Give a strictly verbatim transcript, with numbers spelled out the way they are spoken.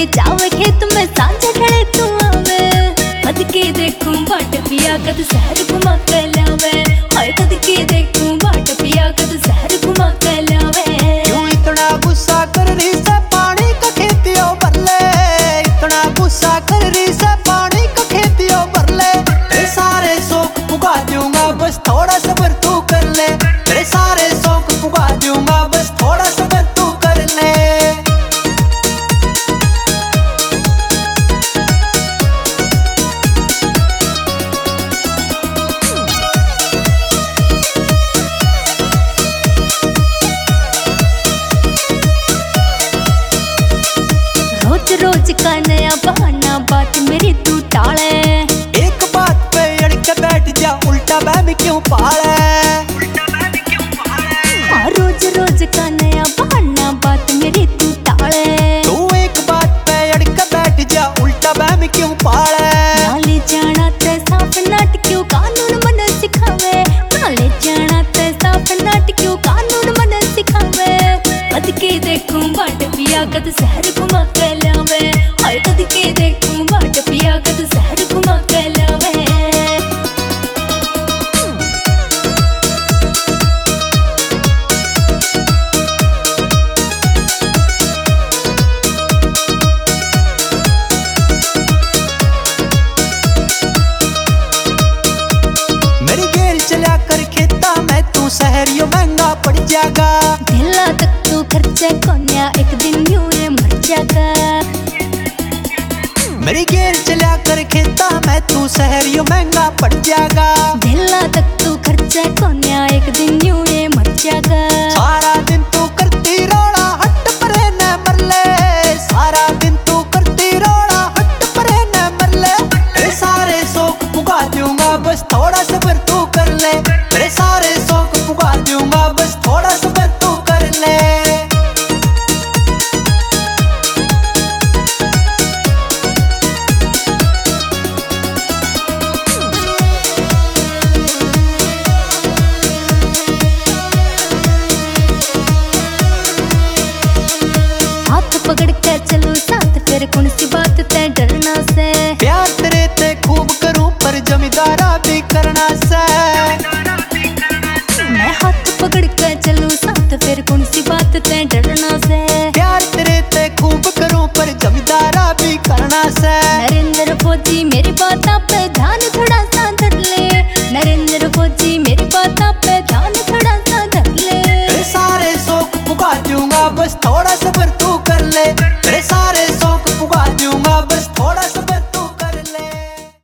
ले जावे खेत में सांझे खड़े तू आवे। कद के देखूं बाट पिया कद शहर घुमा के लावे। हाय कद के देखूं बाट पिया कद शहर घुमा के लावे। क्यों इतना गुस्सा कर रही से पानी का खेतियों भर ले। इतना गुस्सा कर रही से पानी का खेतियों भर ले। तेरे सारे शौक पुगा दूंगा बस थोड़ा सब्र तू कर ले। तेरे सारे शौक पुगा दूंगा बस थोड़ा सब्र तू कर ले। रोज रोज का नया बहाना बात मेरी तू टाले। एक बात पे अड़ के बैठ जा उल्टा बहम क्यों पाले। हाँ रोज रोज का नया बहाना बात मेरी तू टाले। तू एक बात पे अड़ के बैठ जा उल्टा बहम क्यों पाले। नाले जाना ते साफ नाट क्यों कानून मन सिखावे। नाले जाना ते साफ नाट क्यों कानून मन सिखावे। कद के देखूं बाट पिया कद शहर घुमा के लावे। हाय कद के देखूं बाट पिया कद शहर घुमा के लावे। मेरी गेल चला कर खेता में तू शहरियों महंगा पड़ जाएगा। ढिला तक तू खर्चा कोन्या एक दिन यूं रे मर जाएगा। मेरी गेल चला कर खेता में तू शहरियों महंगा पड़ जाएगा। ढिला तक तू खर्चा कोन्या एक दिन यूं रे मर जाएगा। सारा दिन तू करती रोड़ा हट परे न मर ले। सारा दिन तू करती रोड़ा हट परे न मर ले। तेरे सारे शौक पुगा दूंगा बस थोड़ा सब्र तू कर ले। तेरे सारे शौक पुगा दूंगा बस थोड़ा सब्र तू कर ले। हाथ पकड़ के चलो साथ फिर कौन सी बात तय